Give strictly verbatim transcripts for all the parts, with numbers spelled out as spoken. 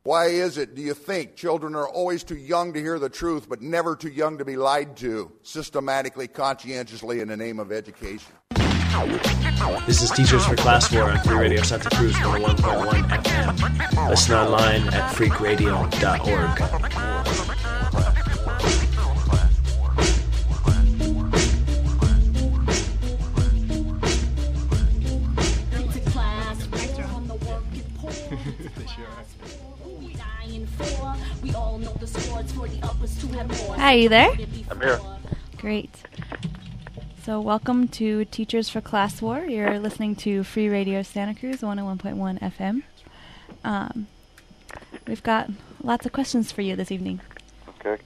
Why is it, do you think, children are always too young to hear the truth, but never too young to be lied to, systematically, conscientiously, in the name of education? This is Teachers for Class War on Free Radio Santa Cruz one oh one point one F M. Listen online at freak radio dot org. Hi, you there? I'm here. Great. So welcome to Teachers for Class War. You're listening to Free Radio Santa Cruz, one oh one point one F M. Um, we've got lots of questions for you this evening. Okay.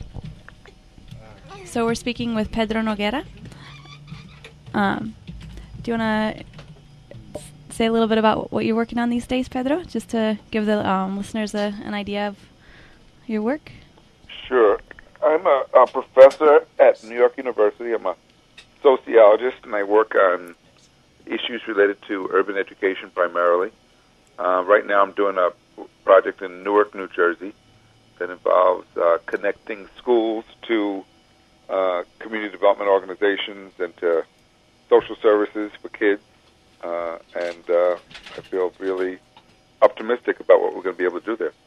So we're speaking with Pedro Noguera. Um, do you want to say a little bit about what you're working on these days, Pedro, just to give the um, listeners a, an idea of your work? Sure. I'm a, a professor at New York University. I'm a sociologist, and I work on issues related to urban education primarily. Uh, right now I'm doing a project in Newark, New Jersey that involves uh, connecting schools to uh, community development organizations and to social services for kids. Uh, and uh, I feel really optimistic about what we're going to be able to do there.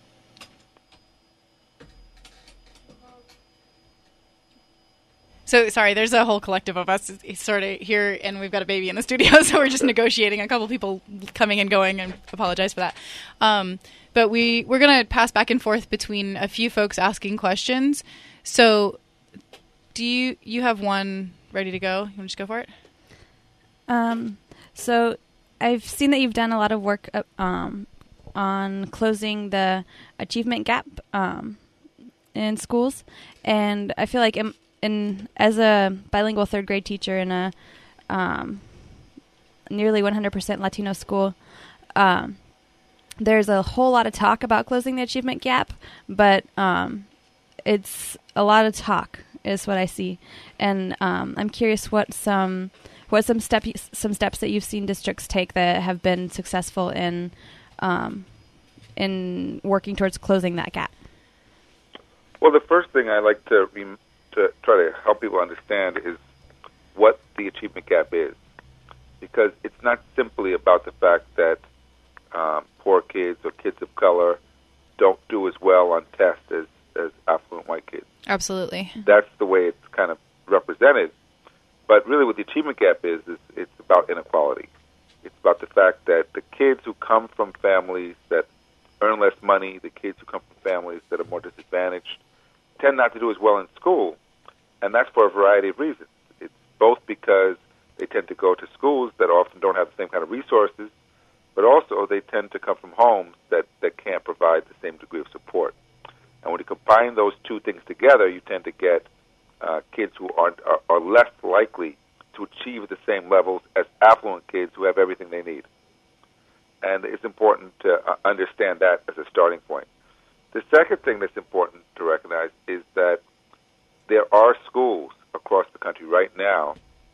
So, sorry, there's a whole collective of us sort of here, and we've got a baby in the studio, so we're just negotiating. A couple people coming and going, and apologize for that. Um, but we, we're going to pass back and forth between a few folks asking questions. So, do you you have one ready to go? You want to just go for it? Um, so, I've seen that you've done a lot of work uh, um, on closing the achievement gap um, in schools, and I feel like... I'm, And as a bilingual third grade teacher in a um, nearly one hundred percent Latino school, um, there's a whole lot of talk about closing the achievement gap, but um, it's a lot of talk is what I see. And um, I'm curious what some what some step some steps that you've seen districts take that have been successful in um, in working towards closing that gap. Well, the first thing I like to rem- to try to help people understand is what the achievement gap is, because it's not simply about the fact that um, poor kids or kids of color don't do as well on tests as, as affluent white kids. Absolutely. That's the way it's kind of represented. But really what the achievement gap is, is it's about inequality. It's about the fact that the kids who come from families that earn less money, the kids who come from families that are more disadvantaged, tend not to do as well in school, and that's for a variety of reasons. It's both because they tend to go to schools that often don't have the same kind of resources, but also they tend to come from homes that, that can't provide the same degree of support. And when you combine those two things together, you tend to get uh, kids who aren't, are, are less likely to achieve the same levels as affluent kids who have everything they need. And it's important to uh, understand that as a starting point. The second thing that's important to recognize is that there are schools across the country right now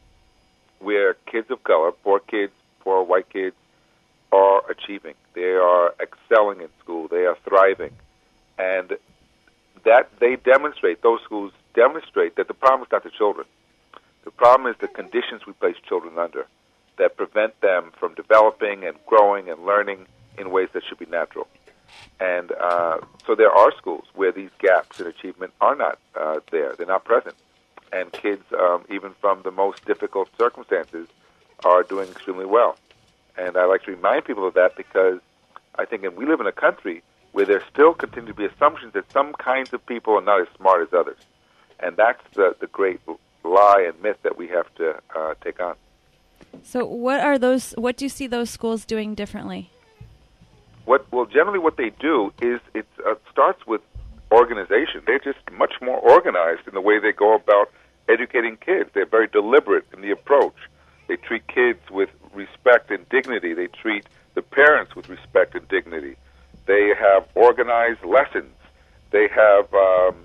where kids of color, poor kids, poor white kids, are achieving. They are excelling in school. They are thriving. And that they demonstrate, those schools demonstrate that the problem is not the children. The problem is the conditions we place children under that prevent them from developing and growing and learning in ways that should be natural. And uh, so there are schools where these gaps in achievement are not uh, there. They're not present. And kids, um, even from the most difficult circumstances, are doing extremely well. And I like to remind people of that because I think and we live in a country where there still continue to be assumptions that some kinds of people are not as smart as others. And that's the, the great lie and myth that we have to uh, take on. So what are those? What do you see those schools doing differently? What well, generally what they do is it uh, starts with organization. They're just much more organized in the way they go about educating kids. They're very deliberate in the approach. They treat kids with respect and dignity. They treat the parents with respect and dignity. They have organized lessons. They have um,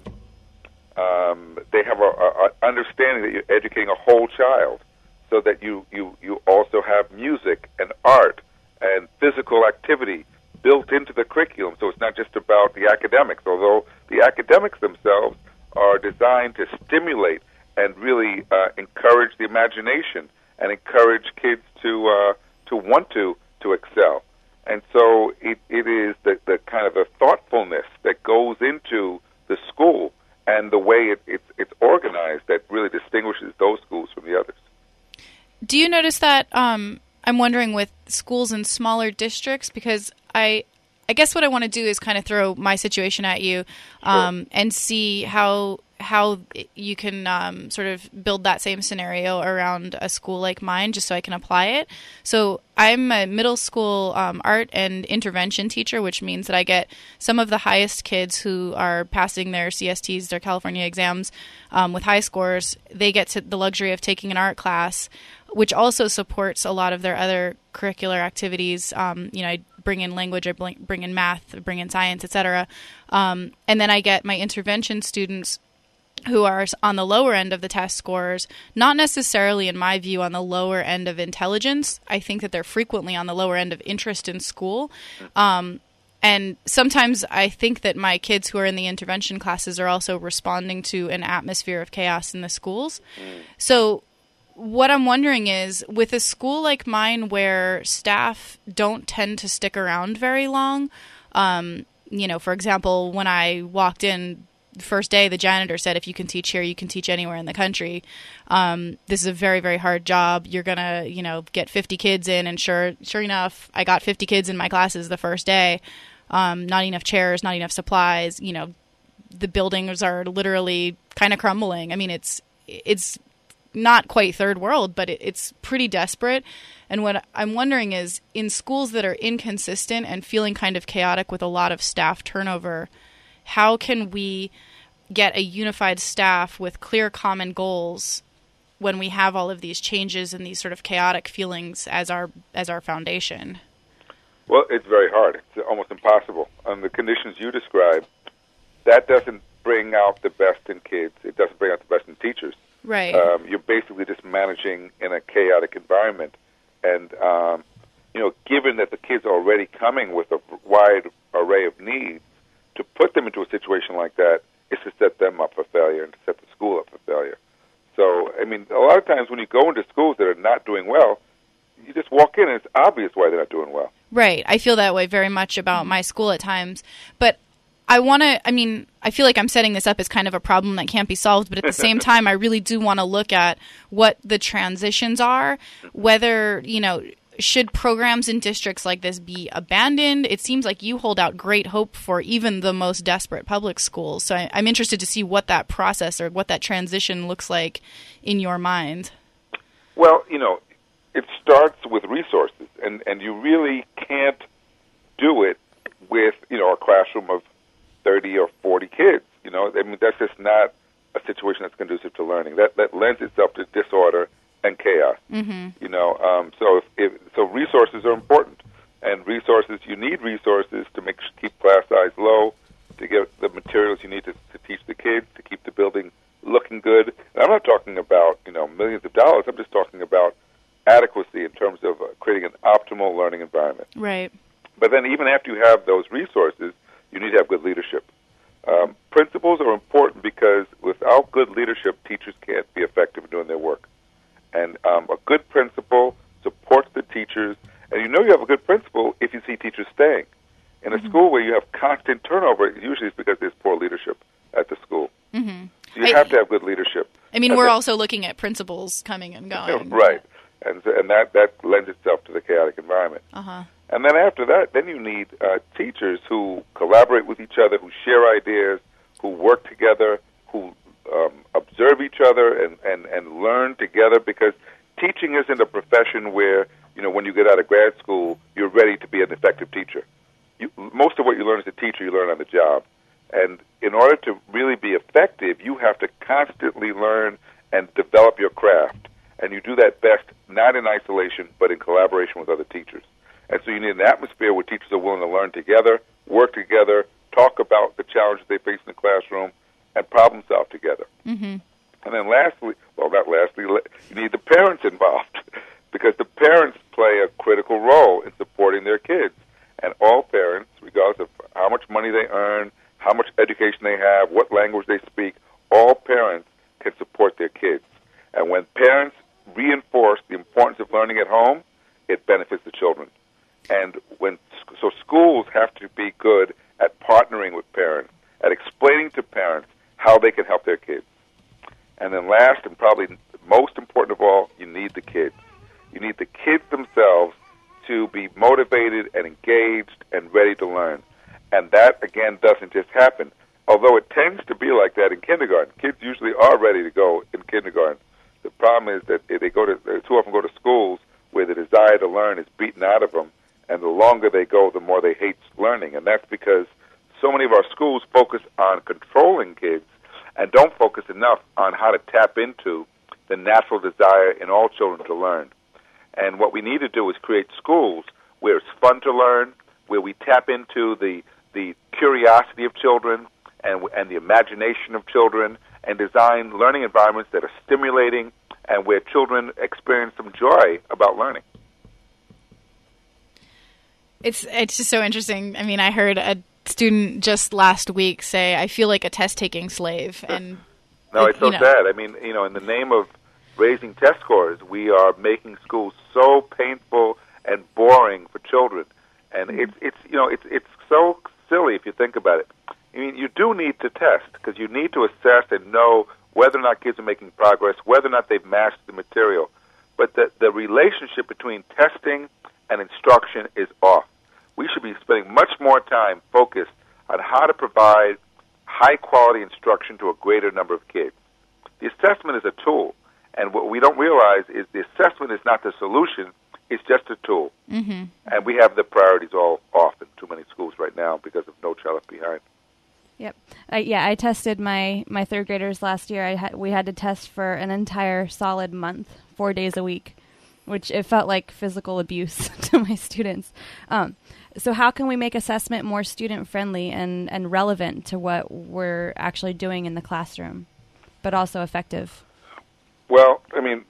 um, they have a, a understanding that you're educating a whole child, so that you, you, you also have music and art and physical activity built into the curriculum. So it's not just about the academics, although the academics themselves are designed to stimulate and really uh, encourage the imagination and encourage kids to uh, to want to to excel. And so it, it is the, the kind of the thoughtfulness that goes into the school and the way it, it's, it's organized that really distinguishes those schools from the others. Do you notice that, um, I'm wondering, with schools in smaller districts? Because I I guess what I want to do is kind of throw my situation at you um, sure. and see how how you can um, sort of build that same scenario around a school like mine, just so I can apply it. So I'm a middle school um, art and intervention teacher, which means that I get some of the highest kids who are passing their C S Ts, their California exams, um, with high scores. They get to the luxury of taking an art class, which also supports a lot of their other curricular activities. Um, you know, I bring in language, I bring in math, bring in science, et cetera. Um, and then I get my intervention students who are on the lower end of the test scores, not necessarily, in my view, on the lower end of intelligence. I think that they're frequently on the lower end of interest in school. Um, and sometimes I think that my kids who are in the intervention classes are also responding to an atmosphere of chaos in the schools. So what I'm wondering is, with a school like mine where staff don't tend to stick around very long, um, you know, for example, when I walked in the first day, the janitor said, if you can teach here, you can teach anywhere in the country. Um, this is a very, very hard job. You're going to, you know, get fifty kids in. And sure, sure enough, I got fifty kids in my classes the first day. Um, not enough chairs, not enough supplies. You know, the buildings are literally kind of crumbling. I mean, it's, it's, not quite third world, but it, it's pretty desperate. And what I'm wondering is, in schools that are inconsistent and feeling kind of chaotic with a lot of staff turnover, how can we get a unified staff with clear common goals when we have all of these changes and these sort of chaotic feelings as our as our foundation? Well, it's very hard. It's almost impossible. On the conditions you describe, that doesn't bring out the best in kids. It doesn't bring out the best in teachers. Right. Um, you're basically just managing in a chaotic environment. And, um, you know, given that the kids are already coming with a wide array of needs, to put them into a situation like that is to set them up for failure and to set the school up for failure. So, I mean, a lot of times when you go into schools that are not doing well, you just walk in and it's obvious why they're not doing well. Right. I feel that way very much about my school at times. But I want to, I mean, I feel like I'm setting this up as kind of a problem that can't be solved, but at the same time, I really do want to look at what the transitions are, whether, you know, should programs in districts like this be abandoned? It seems like you hold out great hope for even the most desperate public schools. So I, I'm interested to see what that process or what that transition looks like in your mind. Well, you know, it starts with resources, and, and you really can't do it with, you know, a classroom of thirty or forty kids. You know, I mean, that's just not a situation that's conducive to learning. That that lends itself to disorder and chaos. Mm-hmm. You know, um, so if, if, so resources are important, and resources, you need resources to make keep class size low, to get the materials you need to, to teach the kids, to keep the building looking good. And I'm not talking about, you know, millions of dollars. I'm just talking about adequacy in terms of uh, creating an optimal learning environment. Right. But then even after you have those resources, you need to have good leadership. Um, principals are important because without good leadership, teachers can't be effective in doing their work. And um, a good principal supports the teachers, and you know you have a good principal if you see teachers staying. In a mm-hmm. school where you have constant turnover, usually it's because there's poor leadership at the school. Mm-hmm. So you I, have to have good leadership. I mean, and we're then, also looking at principals coming and going. Right. And, and that, that lends itself to the chaotic environment. Uh-huh. And then after that, then you need uh, teachers who collaborate with each other, who share ideas, who work together, who um, observe each other and, and, and learn together, because teaching isn't a profession where, you know, when you get out of grad school, you're ready to be an effective teacher. You, most of what you learn as a teacher, you learn on the job. And in order to really be effective, you have to constantly learn and develop your craft. And you do that best not in isolation, but in collaboration with other teachers. And so you need an atmosphere where teachers are willing to learn together, work together, talk about the challenges they face in the classroom, and problem solve together. Mm-hmm. And then lastly, well, not lastly, you need the parents involved, because the parents play a critical role in supporting their kids. And all parents, regardless of how much money they earn, how much education they have, what language they speak, all parents can support their kids. And when parents reinforce the importance of learning at home, it benefits the children. And when so schools have to be good at partnering with parents, at explaining to parents how they can help their kids. And then last and probably most important of all, you need the kids. You need the kids themselves to be motivated and engaged and ready to learn. And that, again, doesn't just happen. Although it tends to be like that in kindergarten. Kids usually are ready to go in kindergarten. The problem is that they go to they too often go to schools where the desire to learn is beaten out of them, and the longer they go, the more they hate learning. And that's because so many of our schools focus on controlling kids and don't focus enough on how to tap into the natural desire in all children to learn. And what we need to do is create schools where it's fun to learn, where we tap into the the curiosity of children and and the imagination of children, and design learning environments that are stimulating and where children experience some joy about learning. It's it's just so interesting. I mean, I heard a student just last week say, "I feel like a test-taking slave." And no, it's so you know. sad. I mean, you know, in the name of raising test scores, we are making schools so painful and boring for children, and mm-hmm. it's it's you know it's it's so silly if you think about it. I mean, you do need to test because you need to assess and know whether or not kids are making progress, whether or not they've mastered the material. But the the relationship between testing and instruction is off. We should be spending much more time focused on how to provide high-quality instruction to a greater number of kids. The assessment is a tool, and what we don't realize is the assessment is not the solution, it's just a tool. Mm-hmm. And we have the priorities all off in too many schools right now because of No Child Left Behind. Yep. Uh, yeah, I tested my, my third graders last year. I had we had to test for an entire solid month, four days a week, which it felt like physical abuse to my students. Um, so how can we make assessment more student-friendly and, and relevant to what we're actually doing in the classroom, but also effective? Well, I mean,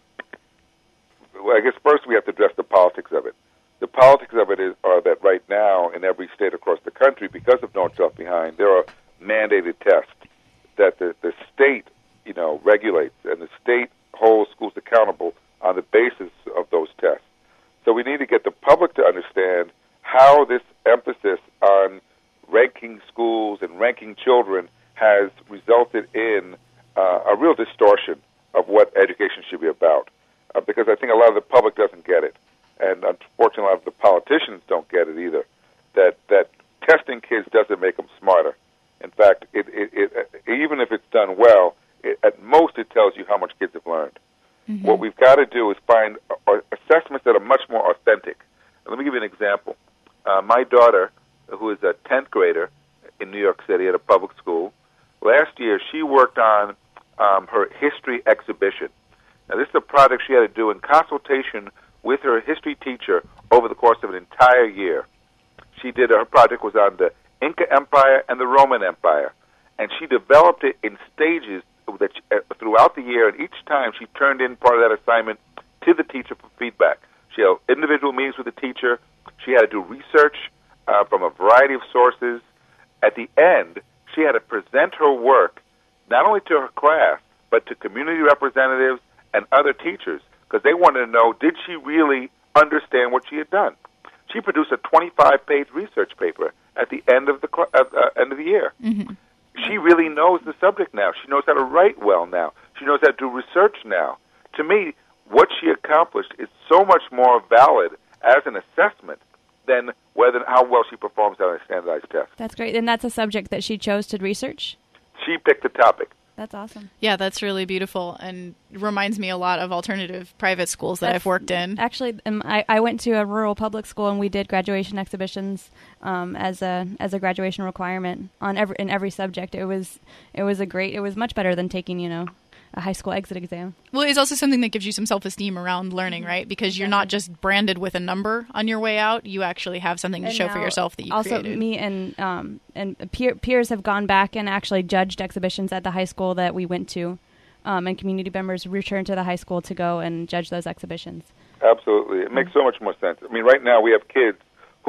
well, I guess first we have to address the politics of it. The politics of it is are that right now in every state across the country, because of No Child Left Behind, there are mandated tests that the, the state, you know, regulates, and the state holds schools accountable on the basis of those tests. So we need to get the public to understand how this emphasis on ranking schools and ranking children has resulted in uh, a real distortion of what education should be about. Uh, because I think a lot of the public doesn't get it. And unfortunately, a lot of the politicians don't get it either, that that testing kids doesn't make them smarter. In fact, it, it, it, even if it's done well, it, at most it tells you how much kids have learned. Mm-hmm. What we've got to do is find uh, assessments that are much more authentic. And let me give you an example. Uh, my daughter, who is a tenth grader in New York City at a public school, last year she worked on um, her history exhibition. Now, this is a project she had to do in consultation with her history teacher over the course of an entire year. She did, her project was on the Inca Empire and the Roman Empire, and she developed it in stages that she, uh, throughout the year, and each time she turned in part of that assignment to the teacher for feedback. She had individual meetings with the teacher. She had to do research uh, from a variety of sources. At the end, she had to present her work not only to her class, but to community representatives and other teachers, because they wanted to know, did she really understand what she had done? She produced a twenty-five page research paper at the end of the cl- uh, uh, end of the year. Mm-hmm. She really knows the subject now. She knows how to write well now. She knows how to do research now. To me, what she accomplished is so much more valid as an assessment than whether how well she performs on a standardized test. That's great. And that's a subject that she chose to research? She picked the topic. That's awesome. Yeah, that's really beautiful, and reminds me a lot of alternative private schools that that's, I've worked in. Actually, um, I, I went to a rural public school, and we did graduation exhibitions um, as a as a graduation requirement on every in every subject. It was it was a great. It was much better than taking you know a high school exit exam. Well, it's also something that gives you some self-esteem around learning, right? Because you're not just branded with a number on your way out. You actually have something to and show for yourself that you also created. Also, me and um, and peer, peers have gone back and actually judged exhibitions at the high school that we went to, um, and community members returned to the high school to go and judge those exhibitions. Absolutely. It makes so much more sense. I mean, right now we have kids who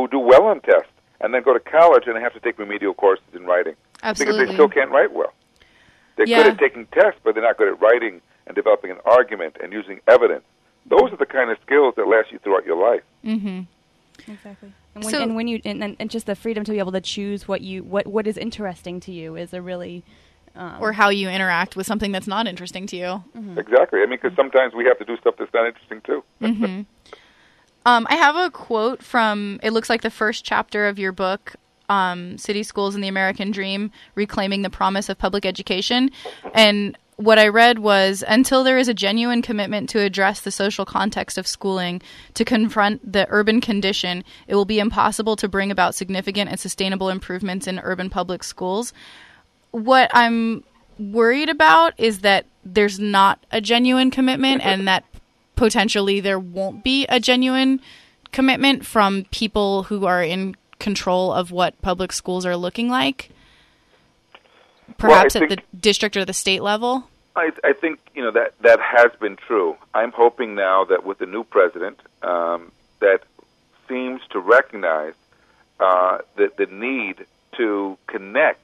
who do well on tests and then go to college and have to take remedial courses in writing. Absolutely. Because they still can't write well. They're Yeah. good at taking tests, but they're not good at writing and developing an argument and using evidence. Those are the kind of skills that last you throughout your life. Mm-hmm. Exactly. And when, So- and when you and, and just the freedom to be able to choose what you what what is interesting to you is a really um, Or how you interact with something that's not interesting to you. Exactly. I mean, because sometimes we have to do stuff that's not interesting, too. Mm-hmm. Um, I have a quote from, it looks like the first chapter of your book, um, City Schools and the American Dream, Reclaiming the Promise of Public Education. And what I read was, until there is a genuine commitment to address the social context of schooling, to confront the urban condition, it will be impossible to bring about significant and sustainable improvements in urban public schools. What I'm worried about is that there's not a genuine commitment and that potentially there won't be a genuine commitment from people who are in control of what public schools are looking like, perhaps Well, I at the think- district or the state level. I, I think you know that that has been true. I'm hoping now that with the new president, um, that seems to recognize uh, the the need to connect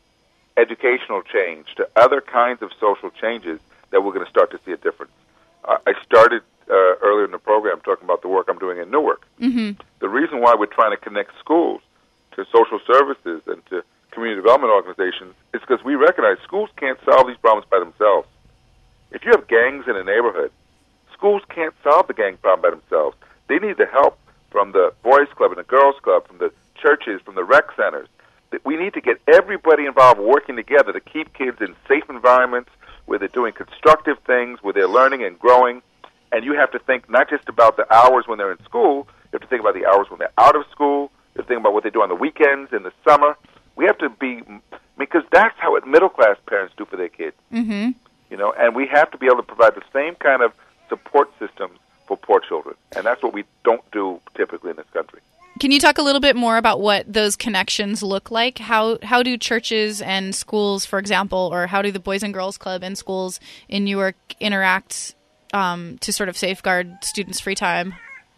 educational change to other kinds of social changes, that we're going to start to see a difference. Uh, I started uh, earlier in the program talking about the work I'm doing in Newark. Mm-hmm. The reason why we're trying to connect schools to social services and to community development organizations is because we recognize schools can't solve these problems by themselves. If you have gangs in a neighborhood, schools can't solve the gang problem by themselves. They need the help from the boys' club and the girls' club, from the churches, from the rec centers. We need to get everybody involved working together to keep kids in safe environments where they're doing constructive things, where they're learning and growing. And you have to think not just about the hours when they're in school, you have to think about the hours when they're out of school, you have to think about what they do on the weekends, in the summer. We have to be, because that's how it middle-class parents do for their kids. Mm-hmm. You know, and we have to be able to provide the same kind of support systems for poor children. And that's what we don't do typically in this country. Can you talk a little bit more about what those connections look like? How how do churches and schools, for example, or how do the Boys and Girls Club and schools in Newark interact um, to sort of safeguard students' free time?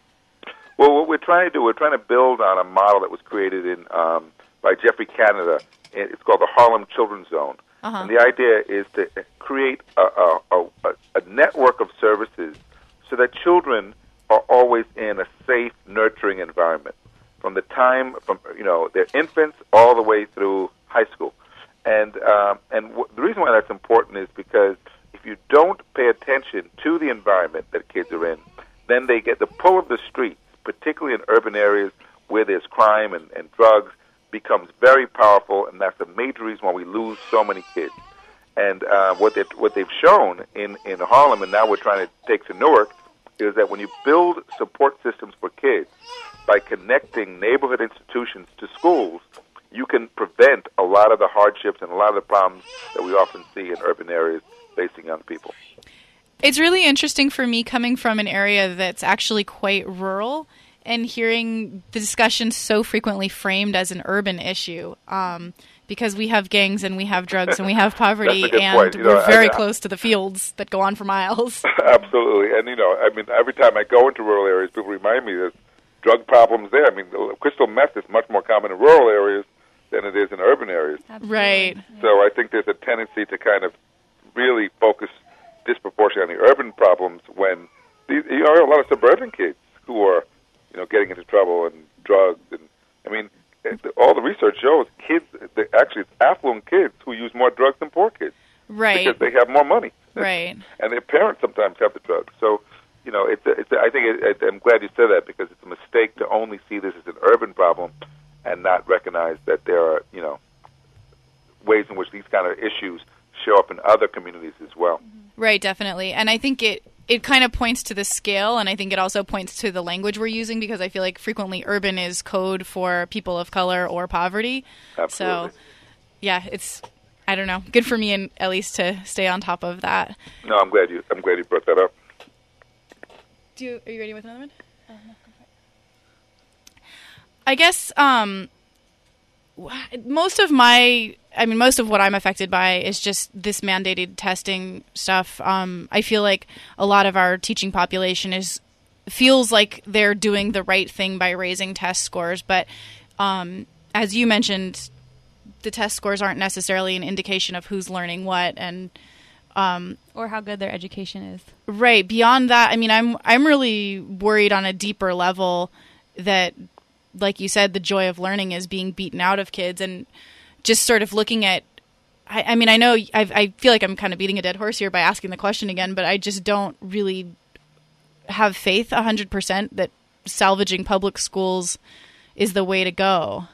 Well, what we're trying to do, we're trying to build on a model that was created in um, by Jeffrey Canada. It's called the Harlem Children's Zone. Uh-huh. And the idea is to create a, a, a, a network of services so that children are always in a safe, nurturing environment from the time, from you know, their infants all the way through high school. And um, and w- the reason why that's important is because if you don't pay attention to the environment that kids are in, then they get the pull of the streets, particularly in urban areas where there's crime and, and drugs, becomes very powerful, and that's a major reason why we lose so many kids. And uh, what, they, what they've shown in, in Harlem, and now we're trying to take to Newark, is that when you build support systems for kids by connecting neighborhood institutions to schools, you can prevent a lot of the hardships and a lot of the problems that we often see in urban areas facing young people. It's really interesting for me coming from an area that's actually quite rural and hearing the discussion so frequently framed as an urban issue, um, because we have gangs and we have drugs and we have poverty That's a good and point. You know, we're very I- I- close to the fields that go on for miles. Absolutely. And, you know, I mean, every time I go into rural areas, people remind me there's drug problems there. I mean, crystal meth is much more common in rural areas than it is in urban areas. Absolutely. Right. So I think there's a tendency to kind of really focus disproportionately on the urban problems when these, you know, there are a lot of suburban kids who are, you know, getting into trouble and drugs. And I mean, all the research shows kids, they, actually it's affluent kids who use more drugs than poor kids. Right. Because they have more money. Right. And their parents sometimes have the drugs. So, you know, it's, a, it's a, I think it, it, I'm glad you said that because it's a mistake to only see this as an urban problem and not recognize that there are, you know, ways in which these kind of issues show up in other communities as well. Right, definitely. And I think it, it kind of points to the scale, and I think it also points to the language we're using because I feel like frequently urban is code for people of color or poverty. Absolutely. So, yeah, it's, I don't know, good for me and at least to stay on top of that. No, I'm glad you. I'm glad you brought that up. Do you, are you ready with another one? Oh, no, go for it. I guess um, most of my, I mean, most of what I'm affected by is just this mandated testing stuff. Um, I feel like a lot of our teaching population is feels like they're doing the right thing by raising test scores. But um, as you mentioned, the test scores aren't necessarily an indication of who's learning what, and um, or how good their education is. Right. Beyond that, I mean, I'm I'm really worried on a deeper level that, like you said, the joy of learning is being beaten out of kids, and just sort of looking at. I, I mean, I know I've, I feel like I'm kind of beating a dead horse here by asking the question again, but I just don't really have faith one hundred percent that salvaging public schools is the way to go.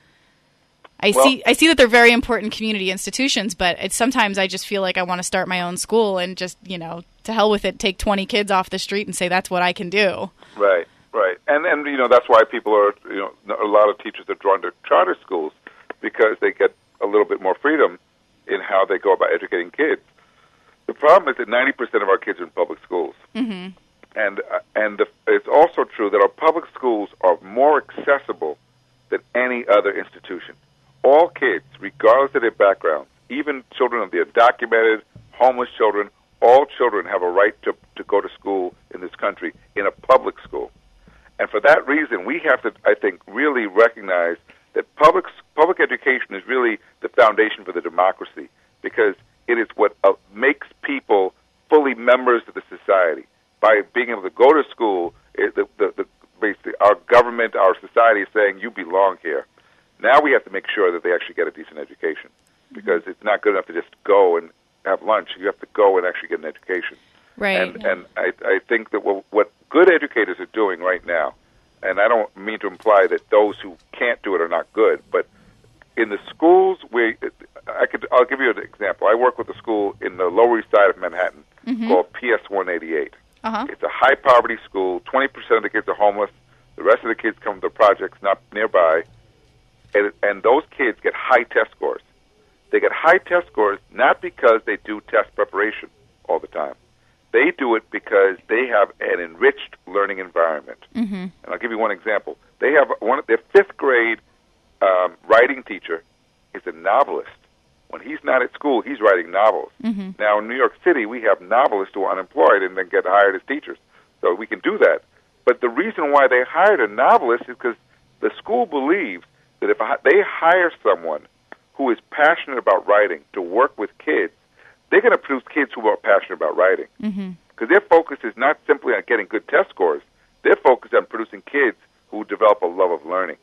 I well, see I see that they're very important community institutions, but it's sometimes I just feel like I want to start my own school and just, you know, to hell with it, take twenty kids off the street and say that's what I can do. Right, right. And, and you know, that's why people are, you know, a lot of teachers are drawn to charter schools because they get a little bit more freedom in how they go about educating kids. The problem is that ninety percent of our kids are in public schools. Mm-hmm. And uh, and the, it's also true that our public schools are more accessible than any other institution. All kids, regardless of their backgrounds, even children of the undocumented, homeless children, all children have a right to, to go to school in this country in a public school. And for that reason, we have to, I think, really recognize that public public education is really the foundation for the democracy, because it is what uh, makes people fully members of the society. By being able to go to school, it, the, the, the, basically our government, our society is saying, you belong here. Now we have to make sure that they actually get a decent education, because it's not good enough to just go and have lunch. You have to go and actually get an education. Right. And, and I, I think that what, what good educators are doing right now, and I don't mean to imply that those who can't do it are not good, but in the schools where I could, I'll give you an example. I work with a school in the Lower East Side of Manhattan mm-hmm. called P S one eighty-eight. Uh-huh. It's a high poverty school. twenty percent of the kids are homeless. The rest of the kids come from the projects not nearby. And, and those kids get high test scores. They get high test scores not because they do test preparation all the time. They do it because they have an enriched learning environment. Mm-hmm. And I'll give you one example. They have one of their fifth grade um, writing teacher is a novelist. When he's not at school, he's writing novels. Mm-hmm. Now, in New York City, we have novelists who are unemployed and then get hired as teachers. So we can do that. But the reason why they hired a novelist is because the school believes that if they hire someone who is passionate about writing to work with kids, they're going to produce kids who are passionate about writing. Because mm-hmm. their focus is not simply on getting good test scores. They're focused on producing kids who develop a love of learning.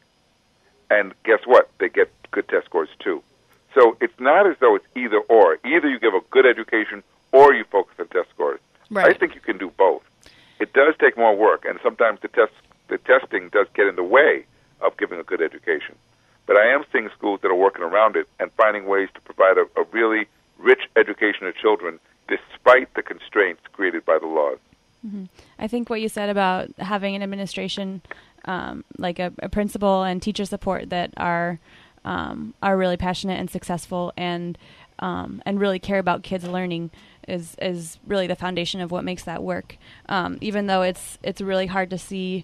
And guess what? They get good test scores, too. So it's not as though it's either or. Either you give a good education or you focus on test scores. Right. I think you can do both. It does take more work, and sometimes the test, the testing does get in the way of giving a good education. But I am seeing schools that are working around it and finding ways to provide a, a really rich education to children despite the constraints created by the laws. Mm-hmm. I think what you said about having an administration, um, like a, a principal and teacher support that are um, are really passionate and successful and um, and really care about kids learning is is really the foundation of what makes that work. Um, even though it's it's really hard to see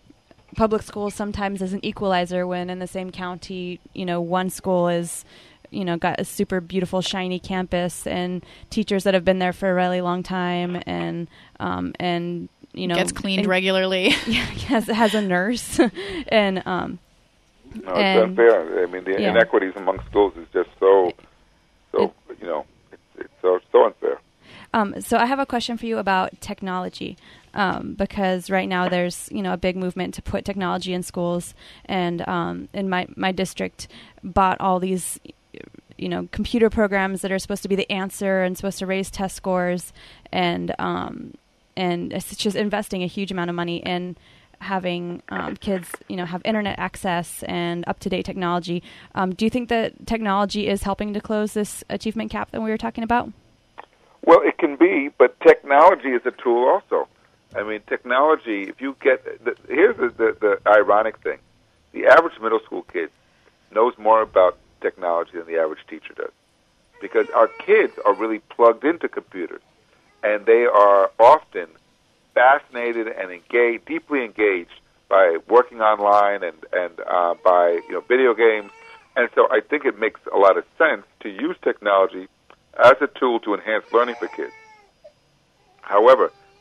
public schools sometimes as an equalizer when in the same county, you know, one school is, you know, got a super beautiful, shiny campus and teachers that have been there for a really long time and, um, and, you know, gets cleaned and, regularly. Yeah, has, has a nurse and, um, no, it's and, unfair. I mean, the yeah. inequities among schools is just so, so, it, you know, it's, it's so, so unfair. Um, so I have a question for you about technology. Um, because right now there's, you know, a big movement to put technology in schools, and um, in my, my district bought all these, you know, computer programs that are supposed to be the answer and supposed to raise test scores, and um, and it's just investing a huge amount of money in having um, kids, you know, have internet access and up-to-date technology. Um, do you think that technology is helping to close this achievement gap that we were talking about? Well, it can be, but technology is a tool also. I mean, technology, if you get, the, here's the, the, the ironic thing. The average middle school kid knows more about technology than the average teacher does, because our kids are really plugged into computers, and they are often fascinated and engaged, deeply engaged by working online and, and uh, by, you know, video games. And so I think it makes a lot of sense to use technology as a tool to enhance learning for kids. However,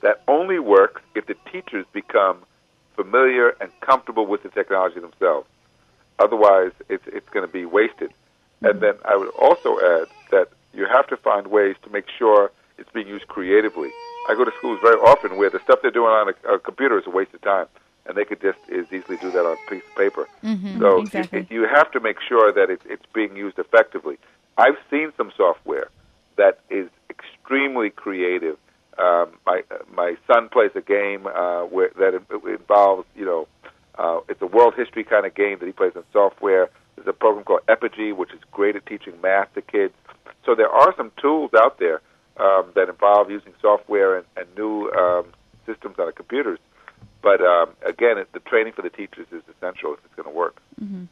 that only works if the teachers become familiar and comfortable with the technology themselves. Otherwise, it's it's going to be wasted. Mm-hmm. And then I would also add that you have to find ways to make sure it's being used creatively. I go to schools very often where the stuff they're doing on a, a computer is a waste of time, and they could just as easily do that on a piece of paper. Mm-hmm, so exactly. you, you have to make sure that it's, it's being used effectively. I've seen some software that is extremely creative. Um, my my son plays a game uh, where that involves, you know, uh, it's a world history kind of game that he plays in software. There's a program called Epigee, which is great at teaching math to kids. So there are some tools out there um, that involve using software and, and new um, systems on the computers. But um, again, it, the training for the teachers is essential if it's going to work. Mm-hmm.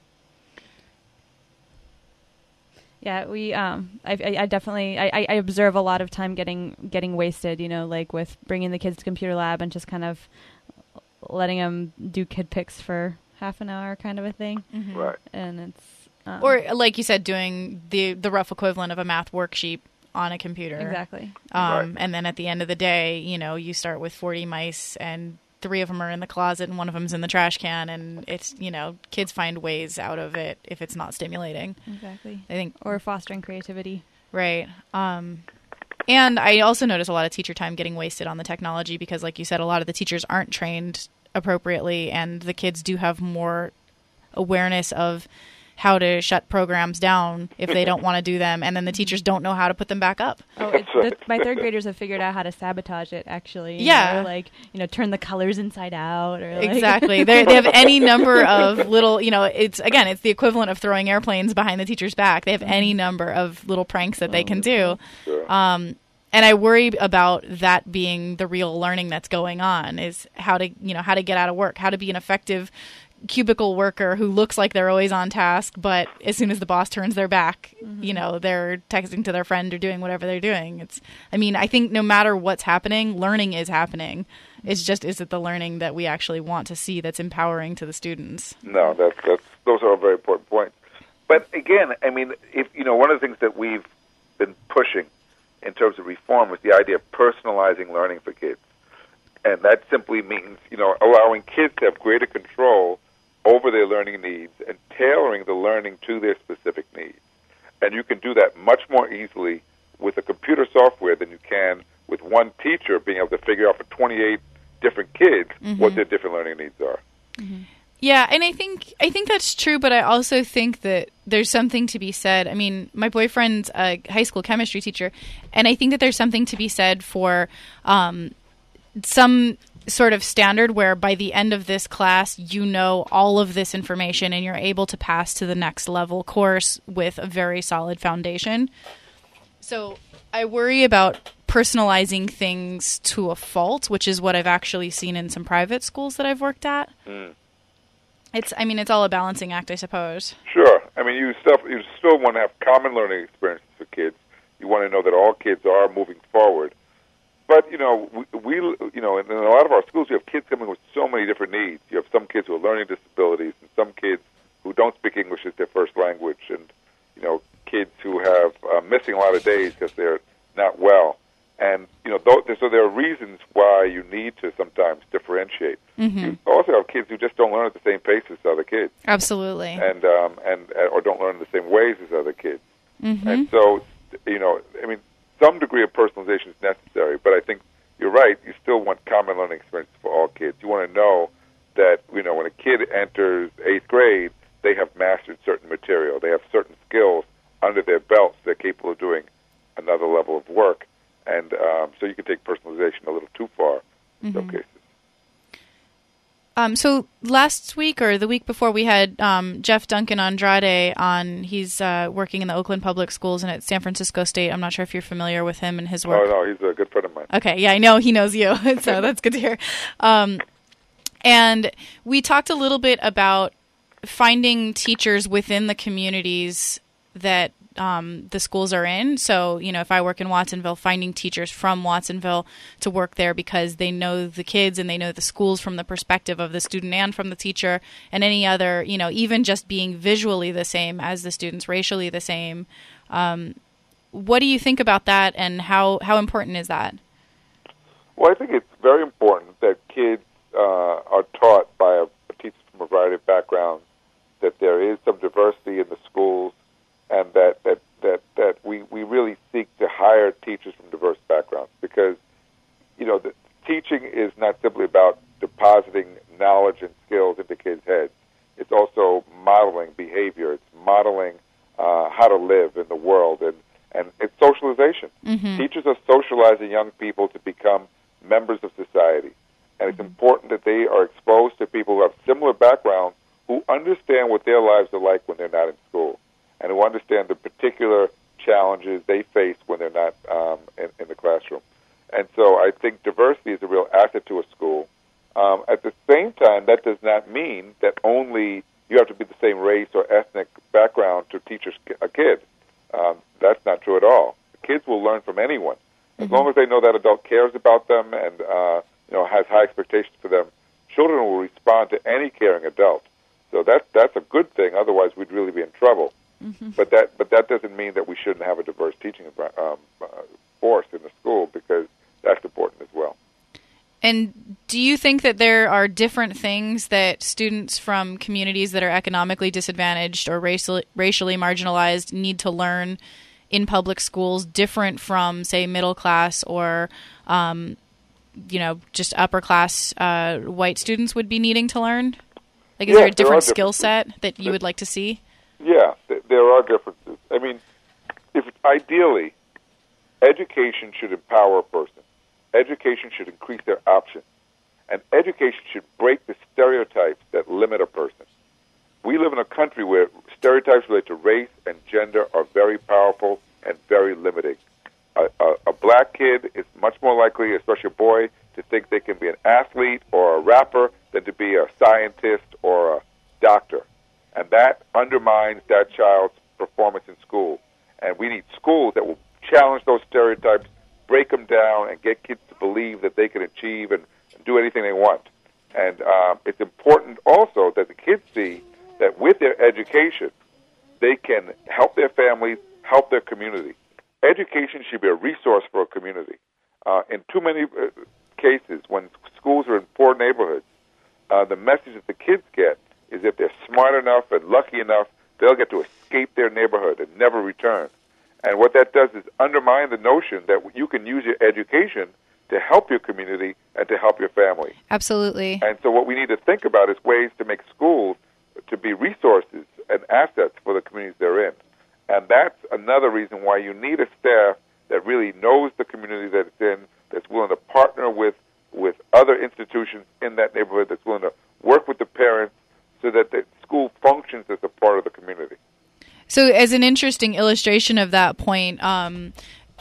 Yeah, we. Um, I, I, I definitely. I, I observe a lot of time getting getting wasted. You know, like with bringing the kids to computer lab and just kind of letting them do kid picks for half an hour, kind of a thing. Mm-hmm. Right. And it's um, or like you said, doing the the rough equivalent of a math worksheet on a computer. Exactly. Um, Right. And then at the end of the day, you know, you start with forty mice and three of them are in the closet and one of them's in the trash can, and it's, you know, kids find ways out of it if it's not stimulating. Exactly. I think, or fostering creativity. right. Um, and I also notice a lot of teacher time getting wasted on the technology because, like you said, a lot of the teachers aren't trained appropriately, and the kids do have more awareness of how to shut programs down if they don't want to do them, and then the teachers don't know how to put them back up. Oh, it, the, my third graders have figured out how to sabotage it, actually. You Yeah. know, like, you know, turn the colors inside out. Or like Exactly. They're, they have any number of little, you know, it's, again, it's the equivalent of throwing airplanes behind the teacher's back. They have any number of little pranks that they can do. Sure. Um, and I worry about that being the real learning that's going on, is how to, you know, how to get out of work, how to be an effective cubicle worker who looks like they're always on task, but as soon as the boss turns their back, mm-hmm. you know, they're texting to their friend or doing whatever they're doing. It's, I mean, I think no matter what's happening, learning is happening. It's just, is it the learning that we actually want to see that's empowering to the students? No, that's, that's, those are all very important points. But again, I mean, if, you know, one of the things that we've been pushing in terms of reform was the idea of personalizing learning for kids. And that simply means, you know, allowing kids to have greater control over their learning needs and tailoring the learning to their specific needs. And you can do that much more easily with a computer software than you can with one teacher being able to figure out for twenty-eight different kids mm-hmm. what their different learning needs are. Mm-hmm. Yeah, and I think I think that's true, but I also think that there's something to be said. I mean, my boyfriend's a high school chemistry teacher, and I think that there's something to be said for um, some sort of standard where by the end of this class, you know all of this information and you're able to pass to the next level course with a very solid foundation. So I worry about personalizing things to a fault, which is what I've actually seen in some private schools that I've worked at. Mm. It's, I mean, it's all a balancing act, I suppose. Sure. I mean, you still, you still want to have common learning experiences for kids. You want to know that all kids are moving forward. But, you know, we, we, you know, in a lot of our schools, you have kids coming with so many different needs. You have some kids who have learning disabilities and some kids who don't speak English as their first language and, you know, kids who have uh, missing a lot of days because they're not well. And, you know, th- so there are reasons why you need to sometimes differentiate. Mm-hmm. You also have kids who just don't learn at the same pace as other kids. Absolutely. And, um, and or don't learn in the same ways as other kids. Mm-hmm. And so, you know, I mean, some degree of personalization is necessary, but I think you're right. You still want common learning experiences for all kids. You want to know that, you know, when a kid enters eighth grade, they have mastered certain material. They have certain skills under their belts. They're capable of doing another level of work. And um, so you can take personalization a little too far in mm-hmm. some cases. Um, so last week or the week before, we had um, Jeff Duncan Andrade on. He's uh, working in the Oakland Public Schools and at San Francisco State. I'm not sure if you're familiar with him and his work. Oh, no, he's a good friend of mine. Okay, yeah, I know he knows you, so that's good to hear. Um, and we talked a little bit about finding teachers within the communities that um, the schools are in. So, you know, if I work in Watsonville, finding teachers from Watsonville to work there because they know the kids and they know the schools from the perspective of the student and from the teacher, and any other, you know, even just being visually the same as the students, racially the same. Um, what do you think about that, and how, how important is that? Well, I think it's very important that kids uh, are taught by a, a teacher from a variety of backgrounds that there is some diversity in the schools, and that that that, that we, we really seek to hire teachers from diverse backgrounds, because you know the teaching is not simply about depositing knowledge and skills into kids' heads. It's also modeling behavior. It's modeling uh, how to live in the world, and, and it's socialization. Mm-hmm. Teachers are socializing young people to become members of society, and it's important that they are exposed to people who have similar backgrounds, who understand what their lives are like when they're not in school, and who understand the particular challenges they face when they're not um, in, in the classroom. And so I think diversity is a real asset to a school. Um, at the same time, that does not mean that only you have to be the same race or ethnic background to teach a kid. Um, that's not true at all. Kids will learn from anyone. As mm-hmm. long as they know that adult cares about them and uh, you know has high expectations for them, children will respond to any caring adult. So that that's a good thing. Otherwise, we'd really be in trouble. Mm-hmm. But that but that doesn't mean that we shouldn't have a diverse teaching um, uh, force in the school, because that's important as well. And do you think that there are different things that students from communities that are economically disadvantaged or racially, racially marginalized need to learn in public schools, different from, say, middle class or, um, you know, just upper class uh, white students would be needing to learn? Like, is yeah, there a different there skill set that you would like to see? Yeah, th- there are differences. I mean, if ideally, education should empower a person. Education should increase their options. And education should break the stereotypes that limit a person. We live in a country where stereotypes related to race and gender are very powerful and very limiting. A, a, a black kid is much more likely, especially a boy, to think they can be an athlete or a rapper than to be a scientist or a doctor. And that undermines that child's performance in school. And we need schools that will challenge those stereotypes, break them down, and get kids to believe that they can achieve and, and do anything they want. And uh, it's important also that the kids see that with their education, they can help their families, help their community. Education should be a resource for a community. Uh, in too many uh, cases, when schools are in poor neighborhoods, uh, the message that the kids get is if they're smart enough and lucky enough, they'll get to escape their neighborhood and never return. And what that does is undermine the notion that you can use your education to help your community and to help your family. Absolutely. And so what we need to think about is ways to make schools to be resources and assets for the communities they're in. And that's another reason why you need a staff that really knows the community that it's in, that's willing to partner with, with other institutions in that neighborhood, that's willing to work with the parents so that the school functions as a part of the community. So as an interesting illustration of that point, um,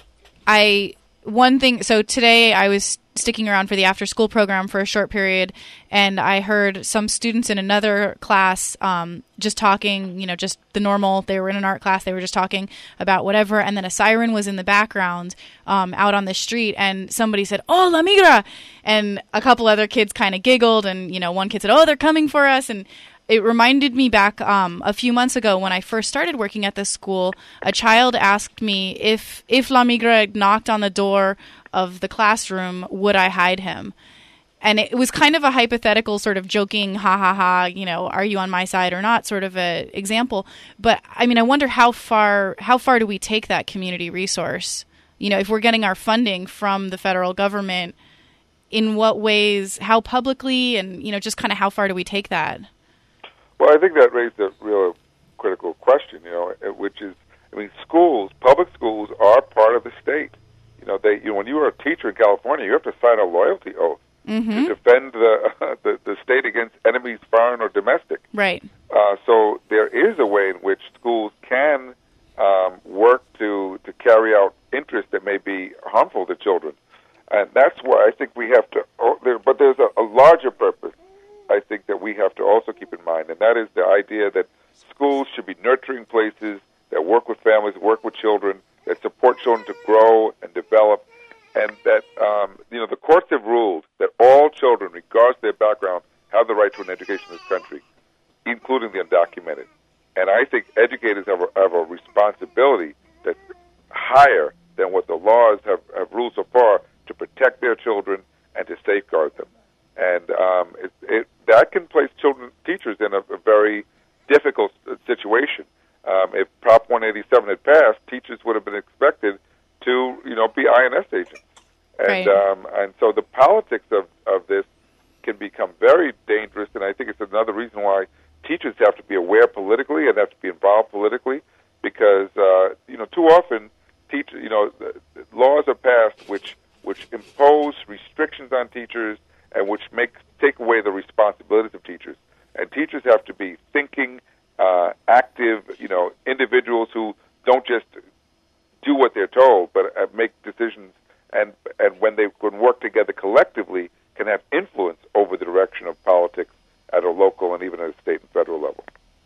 I one thing, so today I was sticking around for the after school program for a short period, and I heard some students in another class um, just talking, you know, just the normal, they were in an art class, they were just talking about whatever, and then a siren was in the background um, out on the street, and somebody said, "Oh, La Migra!" And a couple other kids kind of giggled, and, you know, one kid said, "Oh, they're coming for us," and it reminded me back um, a few months ago when I first started working at this school. A child asked me if if La Migra knocked on the door of the classroom, would I hide him? And it was kind of a hypothetical, sort of joking, ha ha ha, you know, are you on my side or not, sort of a example. But I mean, I wonder how far how far do we take that community resource? You know, if we're getting our funding from the federal government, in what ways, how publicly, and, you know, just kind of how far do we take that? Well, I think that raised a real critical question, you know, which is, I mean, schools, public schools are part of the state. You know, they, you know, when you are a teacher in California, you have to sign a loyalty oath mm-hmm. to defend the, uh, the the state against enemies, foreign or domestic. Right. Uh, so there is a way in which schools can um, work to to carry out interests that may be harmful to children, and that's why I think we have to. Oh, there, but there's a, a larger purpose, I think, that we have to also keep in mind, and that is the idea that schools should be nurturing places that work with families, work with children, that support children to grow and develop, and that, um, you know, the courts have ruled that all children, regardless of their background, have the right to an education in this country, including the undocumented. And I think educators have a, have a responsibility that's higher than what the laws have, have ruled so far to protect their children and to safeguard them. And um, it, it, that can place children, teachers in a, a very difficult situation. Um, if Prop one eighty-seven had passed, teachers would have been expected to, you know, be I N S agents. And Right. um, and so the politics of, of this can become very dangerous, and I think it's another reason why teachers have to be aware politically and have to be involved politically, because uh, you know too often teach you know laws are passed which which impose restrictions on teachers and which make take away the responsibilities of teachers. And teachers have to be thinking, uh, active, you know, individuals who don't just do what they're told, but uh, make decisions. And and when they can work together collectively, can have influence over the direction of politics at a local and even at a state and federal level.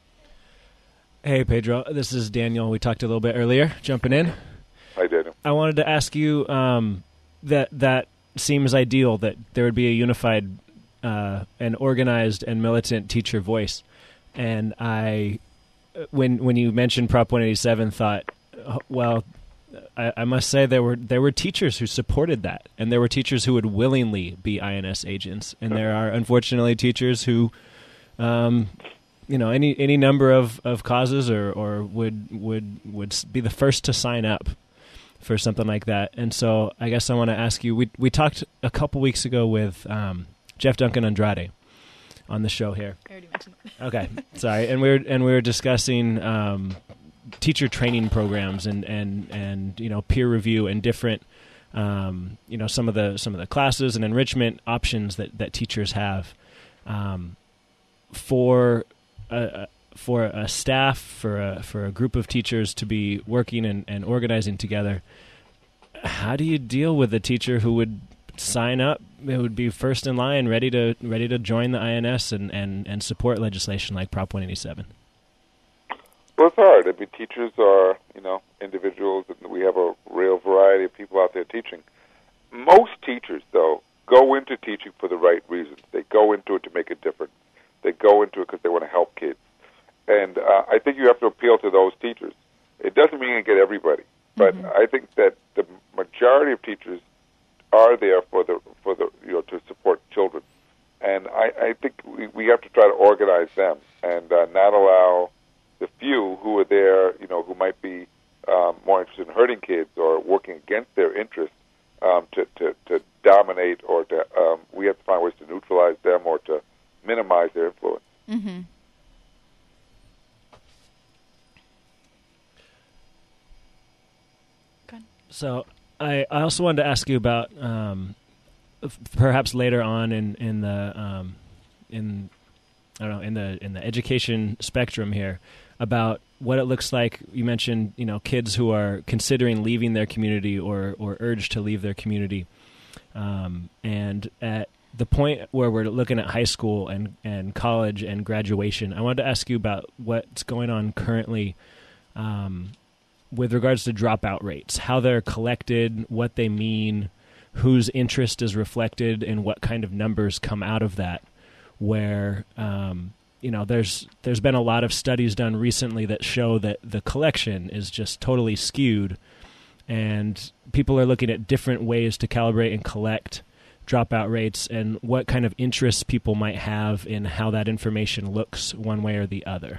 Hey, Pedro. This is Daniel. We talked a little bit earlier. Jumping in. Hi, Daniel. I wanted to ask you um, that that seems ideal, that there would be a unified uh, and organized and militant teacher voice. And I, when when you mentioned Prop one eighty-seven, thought, oh, well, I, I must say there were there were teachers who supported that, and there were teachers who would willingly be I N S agents, and there are unfortunately teachers who, um, you know, any any number of, of causes or, or would would would be the first to sign up for something like that. And so I guess I want to ask you. We we talked a couple weeks ago with um, Jeff Duncan Andrade on the show here. I already mentioned that. Okay, sorry, and we were and we were discussing um, teacher training programs and, and, and you know peer review and different um, you know some of the some of the classes and enrichment options that, that teachers have um, for a, for a staff for a for a group of teachers to be working and, and organizing together. How do you deal with a teacher who would sign up? It would be first in line, ready to ready to join the I N S and, and, and support legislation like Prop one eighty-seven. Well, it's hard. I mean, teachers are, you know, individuals, and we have a real variety of people out there teaching. Most teachers, though, go into teaching for the right reasons. They go into it to make a difference. They go into it because they want to help kids. And uh, I think you have to appeal to those teachers. It doesn't mean you get everybody, but mm-hmm. I think that the majority of teachers are there for the for the you know to support children, and I, I think we, we have to try to organize them and uh, not allow the few who are there, you know, who might be um, more interested in hurting kids or working against their interests um, to, to to dominate or to um, we have to find ways to neutralize them or to minimize their influence. Mm-hmm. So I, I also wanted to ask you about um, f- perhaps later on in in the um, in I don't know in the in the education spectrum here about what it looks like. You mentioned you know kids who are considering leaving their community or or urged to leave their community, um, and at the point where we're looking at high school and, and college and graduation, I wanted to ask you about what's going on currently. Um, with regards to dropout rates, how they're collected, what they mean, whose interest is reflected, and what kind of numbers come out of that, where, um, you know, there's there's been a lot of studies done recently that show that the collection is just totally skewed, and people are looking at different ways to calibrate and collect dropout rates and what kind of interests people might have in how that information looks one way or the other.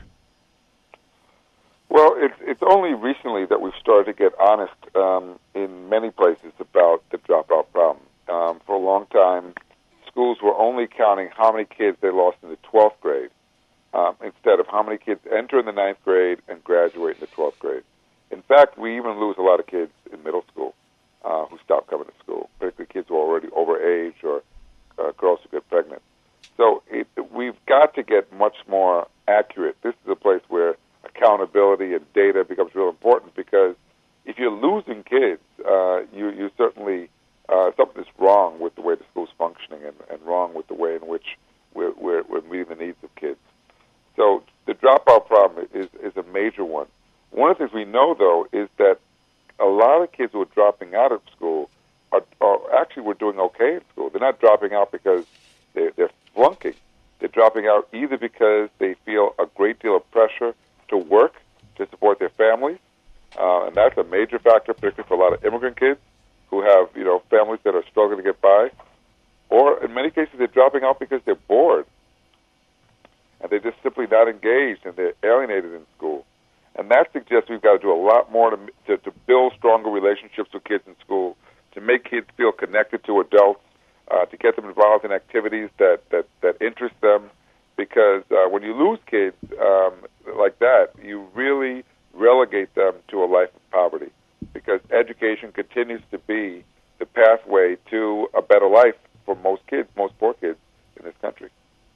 Well, it's it's only recently that we've started to get honest um, in many places about the dropout problem. Um, for a long time, schools were only counting how many kids they lost in the twelfth grade um, instead of how many kids enter in the ninth grade and graduate in the twelfth grade. In fact, we even lose a lot of kids in middle school uh, who stop coming to school, particularly kids who are already over age or uh, girls who get pregnant. So it, we've got to get much more accurate. This is a place where accountability and data becomes real important, because if you're losing kids, uh, you you certainly uh, something is wrong with the way the school's functioning and, and wrong with the way in which we're, we're, we're meeting the needs of kids. So the dropout problem is, is a major one. One of the things we know, though, is that a lot of kids who are dropping out of school are, are actually were doing okay in school. They're not dropping out because they're, they're flunking. They're dropping out either because they feel a great deal of pressure to work to support their families, uh, and that's a major factor, particularly for a lot of immigrant kids who have, you know, families that are struggling to get by. or in many cases they're dropping out because they're bored, and they're just simply not engaged, and they're alienated in school. And that suggests we've got to do a lot more to, to, to build stronger relationships with kids in school, to make kids feel connected to adults, uh, to get them involved in activities that, that, that interest them. Because uh, when you lose kids um, like that, you really relegate them to a life of poverty. Because education continues to be the pathway to a better life for most kids, most poor kids in this country.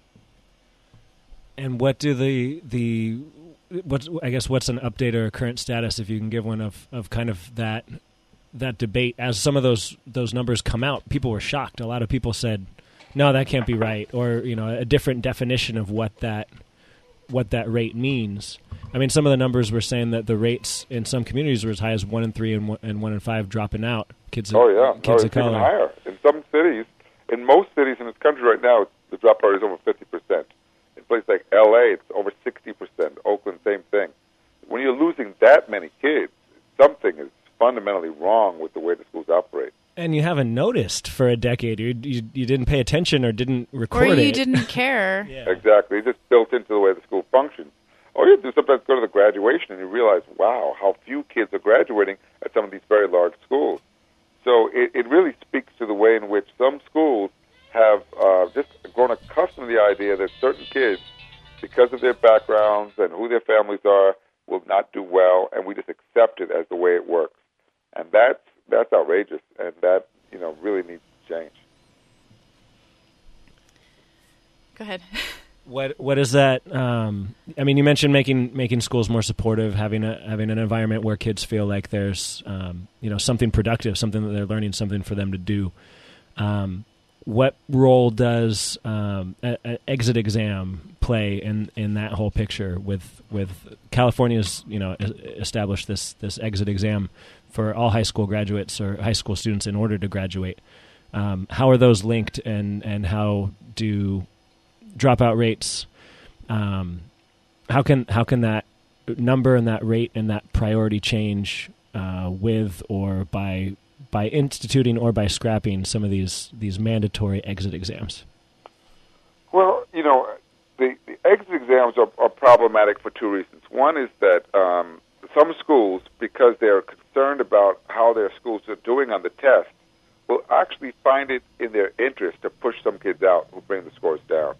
And what do the the what's I guess what's an update or a current status, if you can give one, of, of kind of that that debate as some of those those numbers come out? People were shocked. A lot of people said, "No, that can't be right," or you know, a different definition of what that what that rate means. I mean, some of the numbers were saying that the rates in some communities were as high as one in three and one, and one in five dropping out. Kids, oh yeah, kids oh, of it's even color. higher in some cities. In most cities in this country right now, the dropout is over fifty percent. In places like L A, it's over sixty percent. Oakland, same thing. When you're losing that many kids, something is fundamentally wrong with the way the schools operate. And you haven't noticed for a decade. You you, you didn't pay attention or didn't record or it. Or you didn't care. Yeah. Exactly. It's just built into the way the school functions. Or you do sometimes go to the graduation and you realize, wow, how few kids are graduating at some of these very large schools. So it, it really speaks to the way in which some schools have uh, just grown accustomed to the idea that certain kids, because of their backgrounds and who their families are, will not do well, and we just accept it as the way it works. And that's that's outrageous, and that, you know, really needs to change. Go ahead. What what is that? Um, I mean, you mentioned making making schools more supportive, having a having an environment where kids feel like there's um, you know, something productive, something that they're learning, something for them to do. Um, what role does um, an exit exam play in, in that whole picture? With with California's, you know, established this this exit exam for all high school graduates or high school students in order to graduate. Um, how are those linked, and and how do dropout rates, um, how can how can that number and that rate and that priority change uh, with or by by instituting or by scrapping some of these these mandatory exit exams? Well, you know, the, the exit exams are, are problematic for two reasons. One is that um, some schools, because they're concerned about how their schools are doing on the test, will actually find it in their interest to push some kids out who bring the scores down.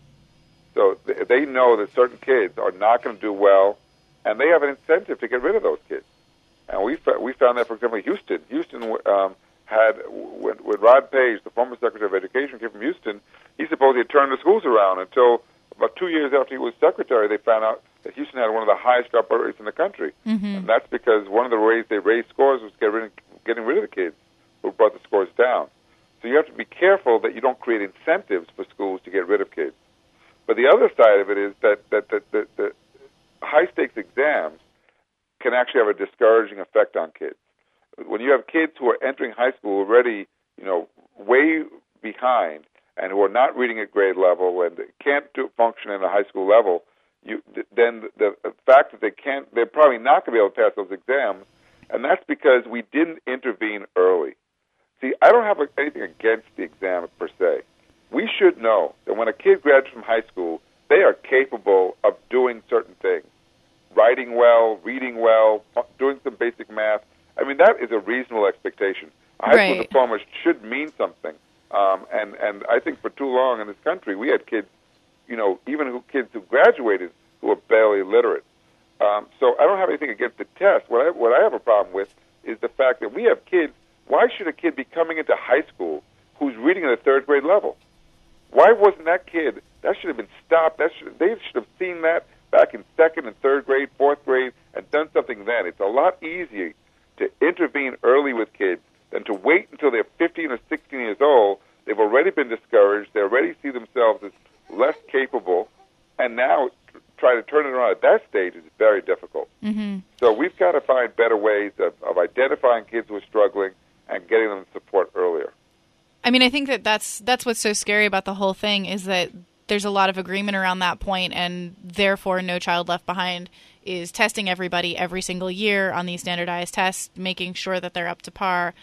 So they know that certain kids are not going to do well, and they have an incentive to get rid of those kids. And we we found that, for example, Houston. Houston um, had, when, when Rod Page, the former Secretary of Education, came from Houston, he supposedly had turned the schools around until about two years after he was Secretary, they found out that Houston had one of the highest dropout rates in the country. Mm-hmm. And that's because one of the ways they raised scores was get rid of, getting rid of the kids who brought the scores down. So you have to be careful that you don't create incentives for schools to get rid of kids. But the other side of it is that, that, that, that, that high-stakes exams can actually have a discouraging effect on kids. When you have kids who are entering high school already, you know, way behind and who are not reading at grade level and can't do, function in a high school level, you, then the, the fact that they can't, they're probably not going to be able to pass those exams, and that's because we didn't intervene early. See, I don't have anything against the exam per se. We should know that when a kid graduates from high school, they are capable of doing certain things. Writing well, reading well, doing some basic math. I mean, that is a reasonable expectation. A high Right. school diploma should mean something. Um, and, and I think for too long in this country, we had kids, you know, even who, kids who graduated who were barely literate. Um, so I don't have anything against the test. What I, what I have a problem with is the fact that we have kids. Why should a kid be coming into high school who's reading at a third grade level? Why wasn't that kid, that should have been stopped. That should, they should have seen that back in second and third grade, fourth grade, and done something then. It's a lot easier to intervene early with kids than to wait until they're fifteen or sixteen years old. They've already been discouraged. They already see themselves as less capable. And now try to turn it around at that stage is very difficult. Mm-hmm. So we've got to find better ways of, of identifying kids who are struggling and getting them support earlier. I mean, I think that that's that's what's so scary about the whole thing is that there's a lot of agreement around that point, and therefore No Child Left Behind is testing everybody every single year on these standardized tests, making sure that they're up to par.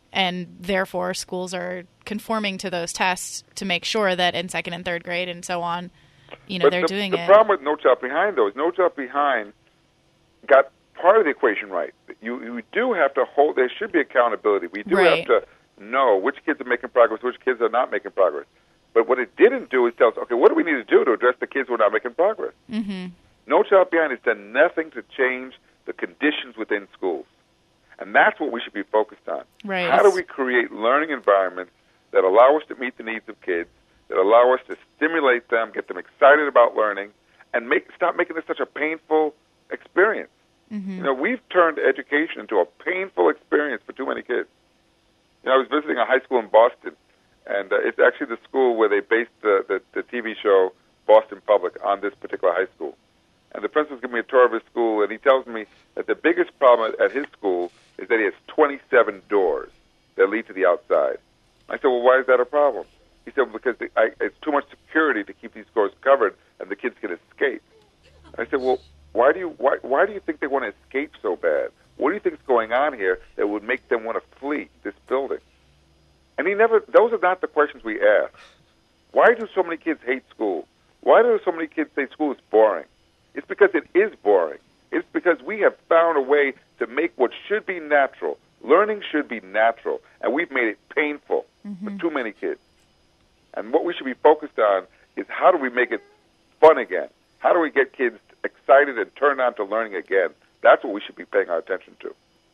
and therefore schools are conforming to those tests to make sure that in second and third grade and so on, you know, but they're the, doing the it. The problem with No Child Behind, though, is No Child Behind got part of the equation right. You, you do have to hold, there should be accountability. We do right. have to know which kids are making progress, which kids are not making progress. But what it didn't do is tell us, okay, what do we need to do to address the kids who are not making progress? Mm-hmm. No Child Behind has done nothing to change the conditions within schools. And that's what we should be focused on. Right. How do we create learning environments that allow us to meet the needs of kids, that allow us to stimulate them, get them excited about learning, and make stop making this such a painful experience? Mm-hmm. You know, we've turned education into a painful experience for too many kids. You know, I was visiting a high school in Boston, and uh, it's actually the school where they based the, the, the T V show Boston Public on this particular high school. And the principal's giving me a tour of his school, and he tells me that the biggest problem at his school is that he has twenty-seven doors that lead to the outside. I said, well, why is that a problem? He said, well, because the, I, it's too much security to keep these doors covered, and the kids can escape. I said, well, why do you why, why do you think they want to escape so bad? What do you think is going on here that would make them want to flee this building? And he never. Those are not the questions we ask. Why do so many kids hate school? Why do so many kids say school is boring? It's because it is boring. It's because we have found a way to make what should be natural. Learning should be natural, and we've made it painful mm-hmm. for too many kids. And what we should be focused on is how do we make it fun again? How do we get kids excited and turned on to learning again? That's what we should be paying our attention to.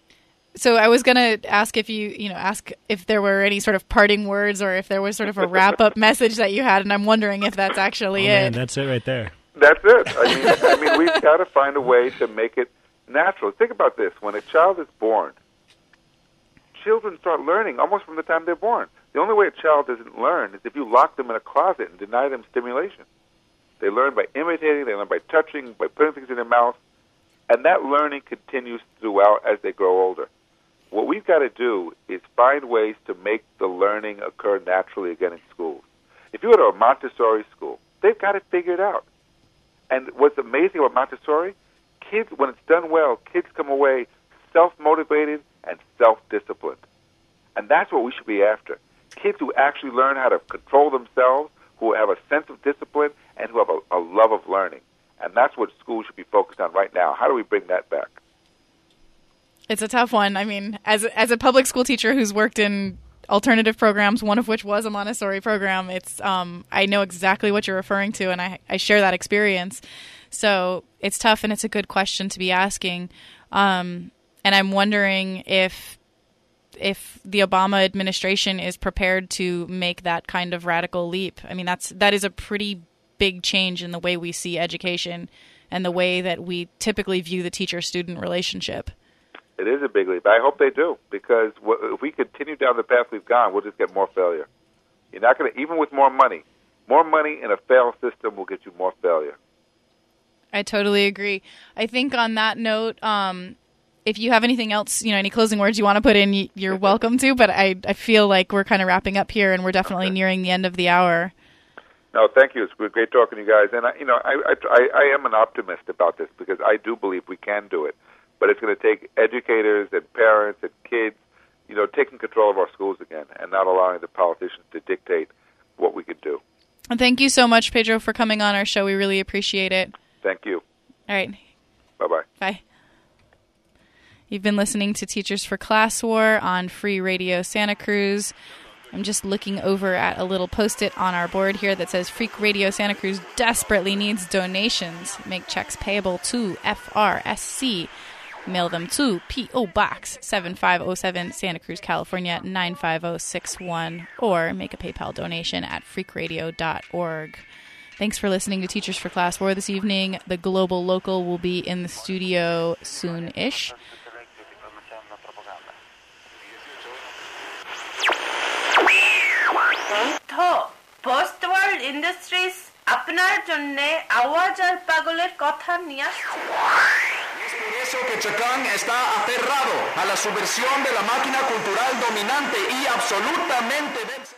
So I was going to ask if you, you know, ask if there were any sort of parting words or if there was sort of a wrap-up message that you had, and I'm wondering if that's actually oh, it. Man, that's it right there. That's it. I mean, I mean, we've got to find a way to make it natural. Think about this. When a child is born, children start learning almost from the time they're born. The only way a child doesn't learn is if you lock them in a closet and deny them stimulation. They learn by imitating, they learn by touching, by putting things in their mouth, and that learning continues throughout as they grow older. What we've got to do is find ways to make the learning occur naturally again in schools. If you go to a Montessori school, they've got it figured out. And what's amazing about Montessori, kids, when it's done well, kids come away self-motivated and self-disciplined. And that's what we should be after. Kids who actually learn how to control themselves, who have a sense of discipline, and who have a, a love of learning. And that's what schools should be focused on right now. How do we bring that back? It's a tough one. I mean, as as a public school teacher who's worked in alternative programs, one of which was a Montessori program, it's um, I know exactly what you're referring to, and I, I share that experience. So it's tough, and it's a good question to be asking. Um, and I'm wondering if if the Obama administration is prepared to make that kind of radical leap. I mean, that's that is a pretty big change in the way we see education and the way that we typically view the teacher-student relationship. It is a big leap. I hope they do, because if we continue down the path we've gone, we'll just get more failure. You're not going to, even with more money, more money in a failed system will get you more failure. I totally agree. I think on that note, um, if you have anything else, you know, any closing words you want to put in, you're welcome to, but I, I feel like we're kind of wrapping up here, and we're definitely okay. nearing the end of the hour. No, thank you. It's great talking to you guys. And, I, you know, I, I, I am an optimist about this, because I do believe we can do it. But it's going to take educators and parents and kids, you know, taking control of our schools again and not allowing the politicians to dictate what we could do. And thank you so much, Pedro, for coming on our show. We really appreciate it. Thank you. All right. Bye-bye. Bye. You've been listening to Teachers for Class War on Free Radio Santa Cruz. I'm just looking over at a little Post-it on our board here that says Freak Radio Santa Cruz desperately needs donations. Make checks payable to F R S C. Mail them to P O. Box seven five oh seven, Santa Cruz, California, nine five oh six one, or make a PayPal donation at freak radio dot org. Thanks for listening to Teachers for Class War this evening. The Global Local will be in the studio soon-ish. তো post-world industries আপনার জন্যে আওয়াজ আর পাগলের কথা নিয়ে আসছে। Es por eso que Chacán está aferrado a la subversión de la máquina cultural dominante y absolutamente vencedora.